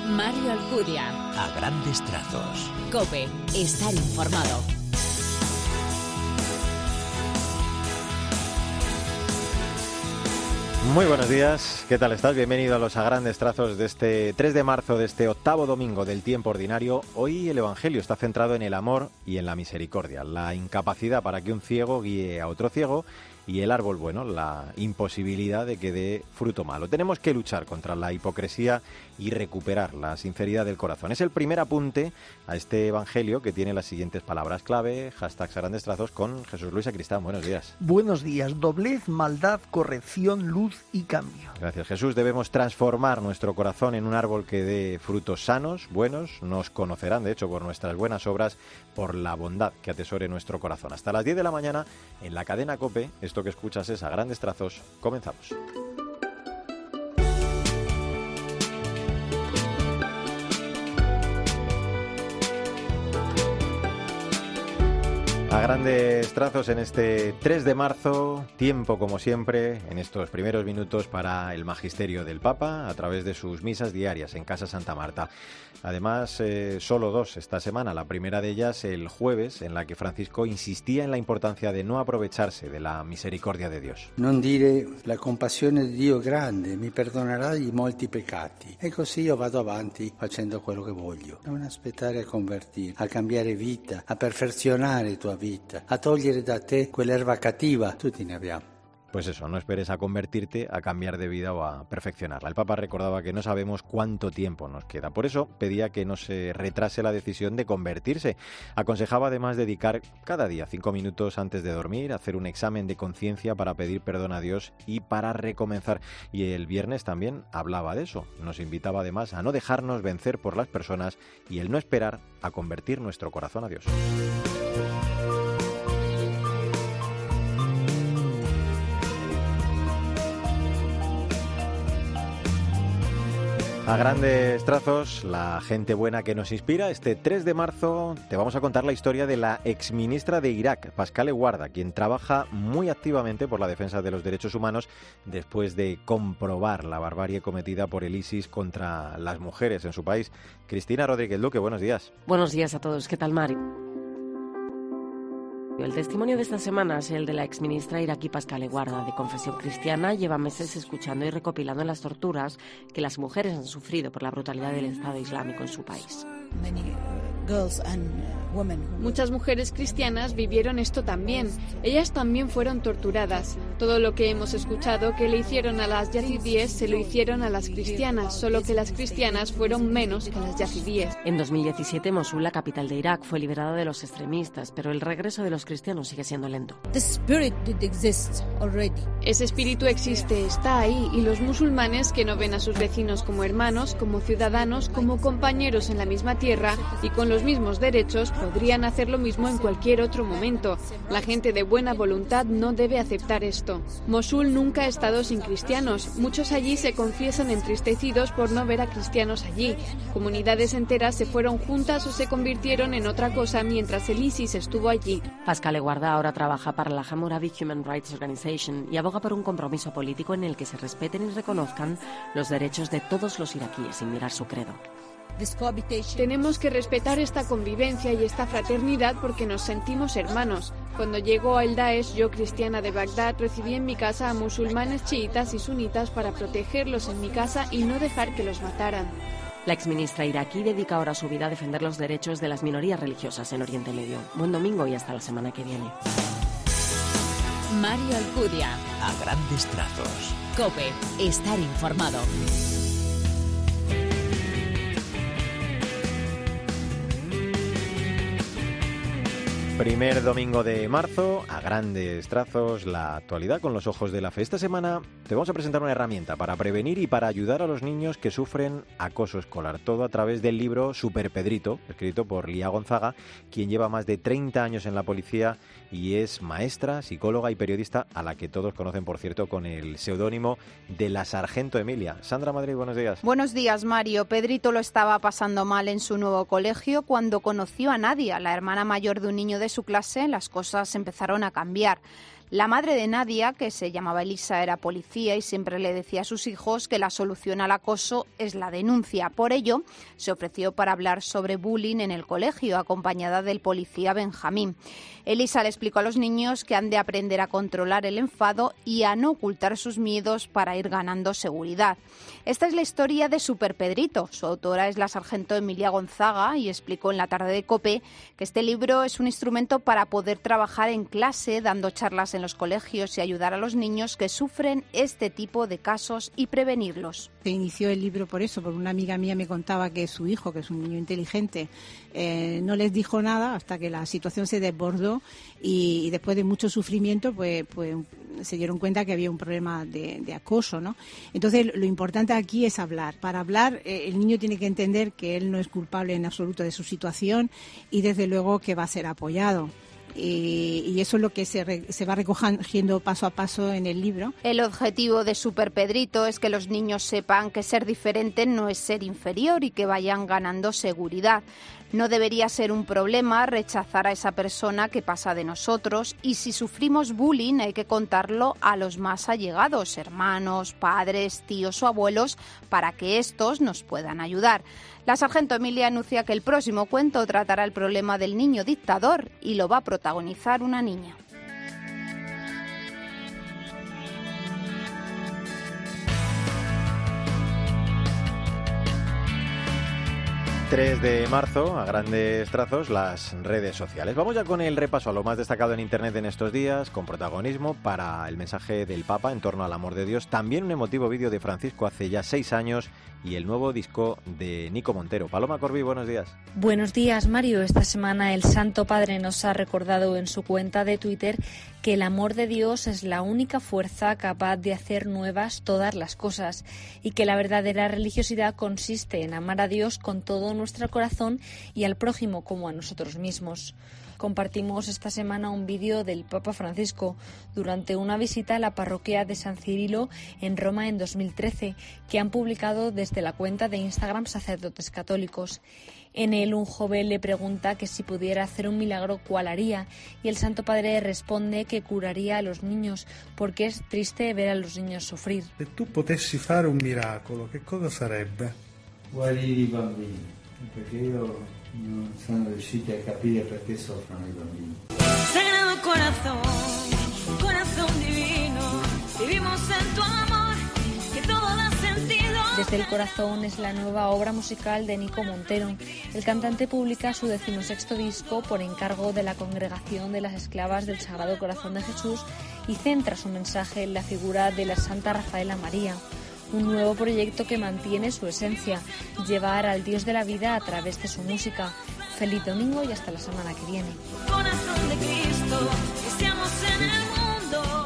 Mario Alcudia. A grandes trazos. COPE. Estar informado. Muy buenos días, ¿qué tal estás? Bienvenido a los A Grandes Trazos de este 3 de marzo, de este octavo domingo del tiempo ordinario. Hoy el Evangelio está centrado en el amor y en la misericordia, la incapacidad para que un ciego guíe a otro ciego y el árbol bueno, la imposibilidad de que dé fruto malo. Tenemos que luchar contra la hipocresía y recuperar la sinceridad del corazón. Es el primer apunte a este Evangelio que tiene las siguientes palabras clave, hashtags A Grandes Trazos con Jesús Luis Sacristán. Buenos días. Buenos días. Doblez, maldad, corrección, luz y cambio. Gracias, Jesús. Debemos transformar nuestro corazón en un árbol que dé frutos sanos, buenos. Nos conocerán, de hecho, por nuestras buenas obras, por la bondad que atesore nuestro corazón. Hasta las 10 de la mañana en la cadena COPE. Esto que escuchas es A Grandes Trazos. Comenzamos. A grandes trazos en este 3 de marzo, tiempo como siempre en estos primeros minutos para el magisterio del Papa a través de sus misas diarias en Casa Santa Marta. Además, solo dos esta semana, la primera de ellas el jueves, en la que Francisco insistía en la importancia de no aprovecharse de la misericordia de Dios. Non dire la compassione di Dio è grande, mi perdonerà di molti peccati. E così io vado avanti facendo quello che voglio. Non aspettare a convertire, a cambiare vita, a perfezionare tua vita, a togliere da te quell'erba cattiva. Tutti ne abbiamo. Pues eso, no esperes a convertirte, a cambiar de vida o a perfeccionarla. El Papa recordaba que no sabemos cuánto tiempo nos queda. Por eso pedía que no se retrase la decisión de convertirse. Aconsejaba además dedicar cada día 5 minutos antes de dormir, hacer un examen de conciencia para pedir perdón a Dios y para recomenzar. Y el viernes también hablaba de eso. Nos invitaba además a no dejarnos vencer por las personas y el no esperar a convertir nuestro corazón a Dios. A grandes trazos, la gente buena que nos inspira. Este 3 de marzo te vamos a contar la historia de la exministra de Irak, Pascale Guarda, quien trabaja muy activamente por la defensa de los derechos humanos después de comprobar la barbarie cometida por el ISIS contra las mujeres en su país. Cristina Rodríguez Luque, buenos días. Buenos días a todos. ¿Qué tal, Mario? El testimonio de esta semana es el de la exministra iraquí Pascale Guarda, de confesión cristiana. Lleva meses escuchando y recopilando las torturas que las mujeres han sufrido por la brutalidad del Estado Islámico en su país. Muchas mujeres cristianas vivieron esto también. Ellas también fueron torturadas. Todo lo que hemos escuchado que le hicieron a las yazidíes se lo hicieron a las cristianas, solo que las cristianas fueron menos que las yazidíes. En 2017, Mosul, la capital de Irak, fue liberada de los extremistas, pero el regreso de los cristianos sigue siendo lento. Ese espíritu existe, está ahí, y los musulmanes que no ven a sus vecinos como hermanos, como ciudadanos, como compañeros en la misma tierra y con los mismos derechos, podrían hacer lo mismo en cualquier otro momento. La gente de buena voluntad no debe aceptar esto. Mosul nunca ha estado sin cristianos. Muchos allí se confiesan entristecidos por no ver a cristianos allí. Comunidades enteras se fueron juntas o se convirtieron en otra cosa mientras el ISIS estuvo allí. Pascale Guarda ahora trabaja para la Hammurabi Human Rights Organization y aboga por un compromiso político en el que se respeten y reconozcan los derechos de todos los iraquíes sin mirar su credo. Tenemos que respetar esta convivencia y esta fraternidad porque nos sentimos hermanos. Cuando llegó el Daesh, yo, cristiana de Bagdad, recibí en mi casa a musulmanes chiitas y sunitas para protegerlos en mi casa y no dejar que los mataran. La exministra iraquí dedica ahora su vida a defender los derechos de las minorías religiosas en Oriente Medio. Buen domingo y hasta la semana que viene. Mario Alcudia. A grandes trazos. COPE. Estar informado. Primer domingo de marzo, a grandes trazos, la actualidad con los ojos de la fe. Esta semana te vamos a presentar una herramienta para prevenir y para ayudar a los niños que sufren acoso escolar. Todo a través del libro Super Pedrito, escrito por Lía Gonzaga, quien lleva más de 30 años en la policía y es maestra, psicóloga y periodista, a la que todos conocen, por cierto, con el seudónimo de la Sargento Emilia. Sandra Madrid, buenos días. Buenos días, Mario. Pedrito lo estaba pasando mal en su nuevo colegio cuando conoció a Nadia, la hermana mayor de un niño de su clase. Las cosas empezaron a cambiar. La madre de Nadia, que se llamaba Elisa, era policía y siempre le decía a sus hijos que la solución al acoso es la denuncia. Por ello, se ofreció para hablar sobre bullying en el colegio, acompañada del policía Benjamín. Elisa le explicó a los niños que han de aprender a controlar el enfado y a no ocultar sus miedos para ir ganando seguridad. Esta es la historia de Super Pedrito. Su autora es la sargento Emilia Gonzaga y explicó en la tarde de COPE que este libro es un instrumento para poder trabajar en clase, dando charlas en los colegios y ayudar a los niños que sufren este tipo de casos y prevenirlos. Se inició el libro por eso, porque una amiga mía me contaba que su hijo, que es un niño inteligente, no les dijo nada hasta que la situación se desbordó y después de mucho sufrimiento pues se dieron cuenta que había un problema de acoso, ¿no? Entonces lo importante aquí es hablar. Para hablar el niño tiene que entender que él no es culpable en absoluto de su situación y desde luego que va a ser apoyado. Y eso es lo que se va recogiendo paso a paso en el libro. El objetivo de Super Pedrito es que los niños sepan que ser diferente no es ser inferior y que vayan ganando seguridad. No debería ser un problema rechazar a esa persona que pasa de nosotros y si sufrimos bullying hay que contarlo a los más allegados, hermanos, padres, tíos o abuelos, para que estos nos puedan ayudar. La sargento Emilia anuncia que el próximo cuento tratará el problema del niño dictador y lo va a protagonizar una niña. ...3 de marzo, a grandes trazos, las redes sociales. Vamos ya con el repaso a lo más destacado en Internet en estos días, con protagonismo para el mensaje del Papa en torno al amor de Dios. También un emotivo vídeo de Francisco hace ya 6 años y el nuevo disco de Nico Montero. Paloma Corbí, buenos días. Buenos días, Mario. Esta semana el Santo Padre nos ha recordado en su cuenta de Twitter que el amor de Dios es la única fuerza capaz de hacer nuevas todas las cosas y que la verdadera religiosidad consiste en amar a Dios con todo nuestro corazón y al prójimo como a nosotros mismos. Compartimos esta semana un vídeo del Papa Francisco durante una visita a la parroquia de San Cirilo en Roma en 2013, que han publicado desde la cuenta de Instagram Sacerdotes Católicos. En él un joven le pregunta que si pudiera hacer un milagro, ¿cuál haría? Y el Santo Padre responde que curaría a los niños, porque es triste ver a los niños sufrir. Se tu potessi fare un miracolo, che cosa sarebbe? Guarire i bambini, perché io non sono riusciti a capire perché soffrono i bambini. Sagrado corazón, corazón divino, vivimos en tu amor, que todo da sentido. Desde el corazón es la nueva obra musical de Nico Montero. El cantante publica su 16º disco por encargo de la Congregación de las Esclavas del Sagrado Corazón de Jesús y centra su mensaje en la figura de la Santa Rafaela María. Un nuevo proyecto que mantiene su esencia, llevar al Dios de la vida a través de su música. Feliz domingo y hasta la semana que viene. Corazón de Cristo, que seamos en el mundo.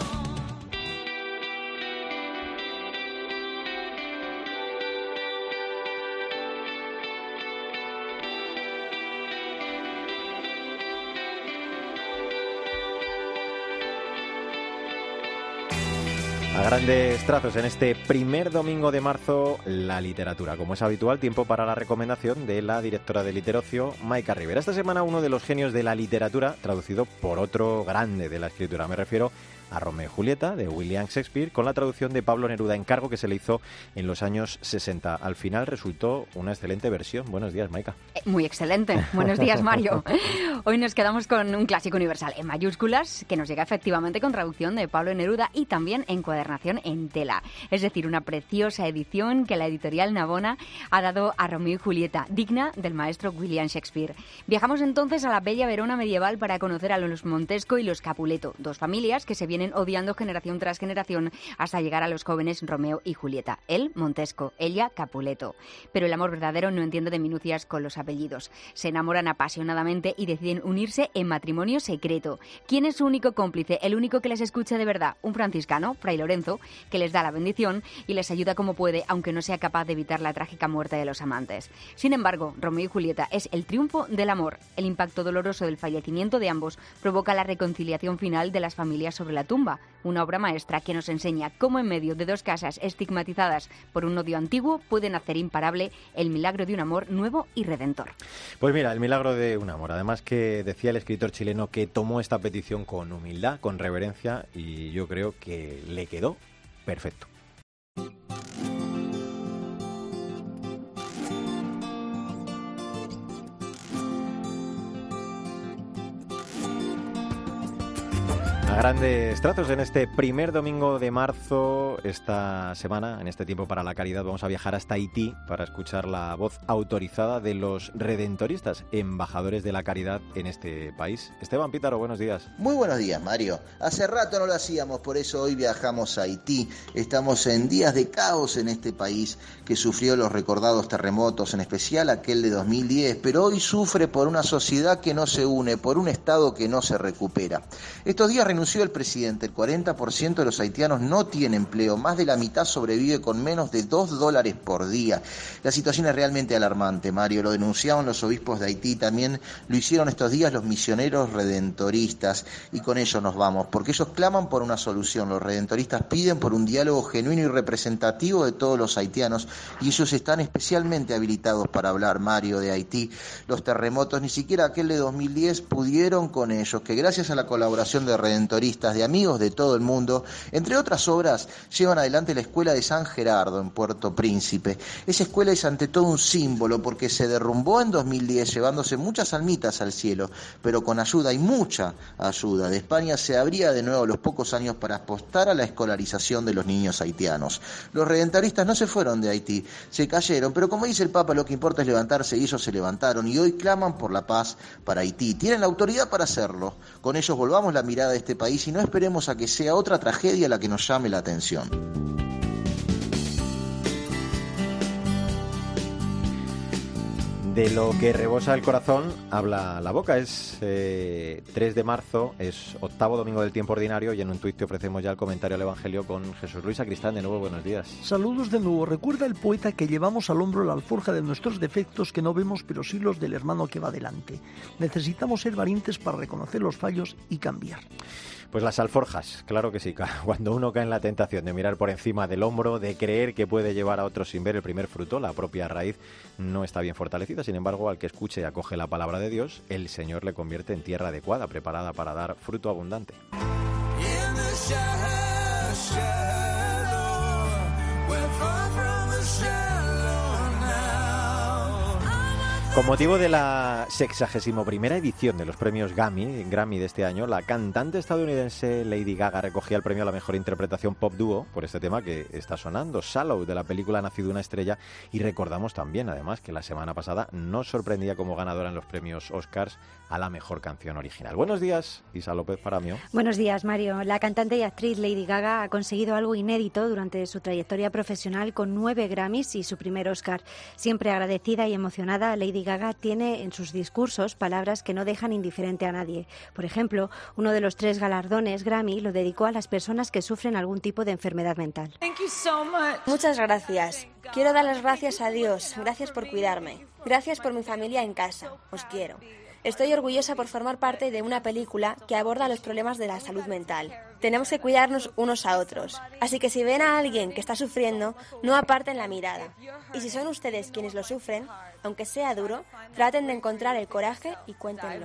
A grandes trazos, en este primer domingo de marzo, la literatura. Como es habitual, tiempo para la recomendación de la directora de Literocio, Maika Rivera. Esta semana uno de los genios de la literatura, traducido por otro grande de la escritura. Me refiero a Romeo y Julieta, de William Shakespeare, con la traducción de Pablo Neruda, encargo que se le hizo en los años 60. Al final resultó una excelente versión. Buenos días, Maika. Muy excelente. Buenos días, Mario. Hoy nos quedamos con un clásico universal en mayúsculas que nos llega efectivamente con traducción de Pablo Neruda y también encuadernación en tela. Es decir, una preciosa edición que la editorial Navona ha dado a Romeo y Julieta, digna del maestro William Shakespeare. Viajamos entonces a la bella Verona medieval para conocer a los Montesco y los Capuleto, dos familias que se vienen odiando generación tras generación hasta llegar a los jóvenes Romeo y Julieta. Él, Montesco, ella, Capuleto. Pero el amor verdadero no entiende de minucias con los apellidos. Se enamoran apasionadamente y deciden unirse en matrimonio secreto. ¿Quién es su único cómplice? El único que les escucha de verdad. Un franciscano, Fray Lorenzo, que les da la bendición y les ayuda como puede, aunque no sea capaz de evitar la trágica muerte de los amantes. Sin embargo, Romeo y Julieta es el triunfo del amor. El impacto doloroso del fallecimiento de ambos provoca la reconciliación final de las familias sobre la tumba, una obra maestra que nos enseña cómo en medio de dos casas estigmatizadas por un odio antiguo pueden hacer imparable el milagro de un amor nuevo y redentor. Pues mira, el milagro de un amor. Además que decía el escritor chileno que tomó esta petición con humildad, con reverencia, y yo creo que le quedó perfecto. A grandes trazos, en este primer domingo de marzo, esta semana, en este tiempo para la caridad, vamos a viajar hasta Haití para escuchar la voz autorizada de los redentoristas, embajadores de la caridad en este país. Esteban Pítaro, buenos días. Muy buenos días, Mario. Hace rato no lo hacíamos, por eso hoy viajamos a Haití. Estamos en días de caos en este país que sufrió los recordados terremotos, en especial aquel de 2010, pero hoy sufre por una sociedad que no se une, por un Estado que no se recupera. Estos días renunció el presidente, el 40% de los haitianos no tiene empleo, más de la mitad sobrevive con menos de $2 por día. La situación es realmente alarmante, Mario, lo denunciaron los obispos de Haití, también lo hicieron estos días los misioneros redentoristas, y con ellos nos vamos, porque ellos claman por una solución, los redentoristas piden por un diálogo genuino y representativo de todos los haitianos, y ellos están especialmente habilitados para hablar, Mario, de Haití. Los terremotos, ni siquiera aquel de 2010 pudieron con ellos, que gracias a la colaboración de redentoristas, de amigos de todo el mundo, entre otras obras, llevan adelante la escuela de San Gerardo en Puerto Príncipe. Esa escuela es ante todo un símbolo porque se derrumbó en 2010 llevándose muchas almitas al cielo, pero con ayuda y mucha ayuda de España se abría de nuevo a los pocos años para apostar a la escolarización de los niños haitianos. Los redentoristas no se fueron de Haití, se cayeron, pero como dice el Papa, lo que importa es levantarse, y ellos se levantaron y hoy claman por la paz para Haití. Tienen la autoridad para hacerlo. Con ellos volvamos la mirada de este país y no esperemos a que sea otra tragedia la que nos llame la atención. De lo que rebosa el corazón habla la boca. Es 3 de marzo, es octavo domingo del tiempo ordinario, y en un tuit te ofrecemos ya el comentario al Evangelio con Jesús Luis Sacristán. De nuevo, buenos días. Saludos de nuevo. Recuerda el poeta que llevamos al hombro la alforja de nuestros defectos que no vemos, pero sí los del hermano que va delante. Necesitamos ser valientes para reconocer los fallos y cambiar. Pues las alforjas, claro que sí. Cuando uno cae en la tentación de mirar por encima del hombro, de creer que puede llevar a otros sin ver el primer fruto, la propia raíz no está bien fortalecida. Sin embargo, al que escuche y acoge la palabra de Dios, el Señor le convierte en tierra adecuada, preparada para dar fruto abundante. Con motivo de la 61ª edición de los premios Grammy de este año, la cantante estadounidense Lady Gaga recogía el premio a la mejor interpretación pop dúo por este tema que está sonando, Shallow, de la película Nacido una estrella, y recordamos también, además, que la semana pasada nos sorprendía como ganadora en los premios Oscars a la mejor canción original. Buenos días, Isa López Paramio. Buenos días, Mario. La cantante y actriz Lady Gaga ha conseguido algo inédito durante su trayectoria profesional con 9 Grammys y su primer Oscar. Siempre agradecida y emocionada, Lady Gaga tiene en sus discursos palabras que no dejan indiferente a nadie. Por ejemplo, uno de los 3 galardones Grammy lo dedicó a las personas que sufren algún tipo de enfermedad mental. Muchas gracias. Quiero dar las gracias a Dios. Gracias por cuidarme. Gracias por mi familia en casa. Os quiero. Estoy orgullosa por formar parte de una película que aborda los problemas de la salud mental. Tenemos que cuidarnos unos a otros. Así que si ven a alguien que está sufriendo, no aparten la mirada. Y si son ustedes quienes lo sufren, aunque sea duro, traten de encontrar el coraje y cuéntenlo.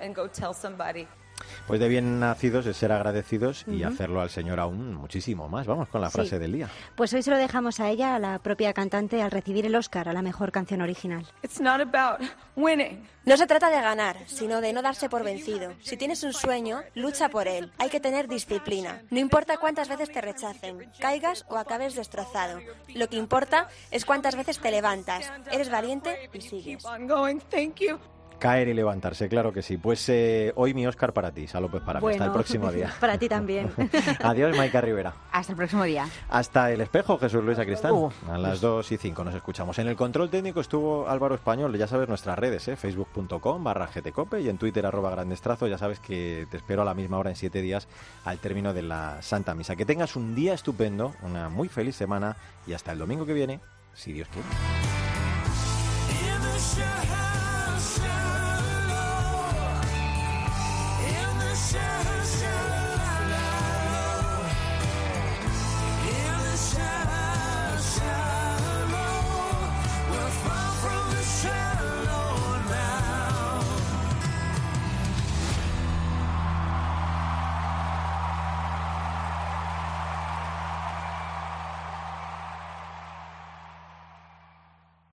Pues de bien nacidos es ser agradecidos y hacerlo al Señor aún muchísimo más. Vamos con la frase del día. Pues hoy se lo dejamos a ella, a la propia cantante, al recibir el Oscar a la mejor canción original. No se trata de ganar, sino de no darse por vencido. Si tienes un sueño, lucha por él. Hay que tener disciplina. No importa cuántas veces te rechacen, caigas o acabes destrozado. Lo que importa es cuántas veces te levantas. Eres valiente y sigues. Caer y levantarse, claro que sí. Pues hoy mi Óscar para ti, Isa López Paramio. Hasta el próximo día. Para ti también. Adiós, Maika Rivera. Hasta el próximo día. Hasta el espejo, Jesús Luis Sacristán. A las 2:05 nos escuchamos. En el control técnico estuvo Álvaro Español. Ya sabes nuestras redes, facebook.com/gtcope y en Twitter @grandestrazos. Ya sabes que te espero a la misma hora en 7 días al término de la Santa Misa. Que tengas un día estupendo, una muy feliz semana y hasta el domingo que viene, si Dios quiere. Shadow.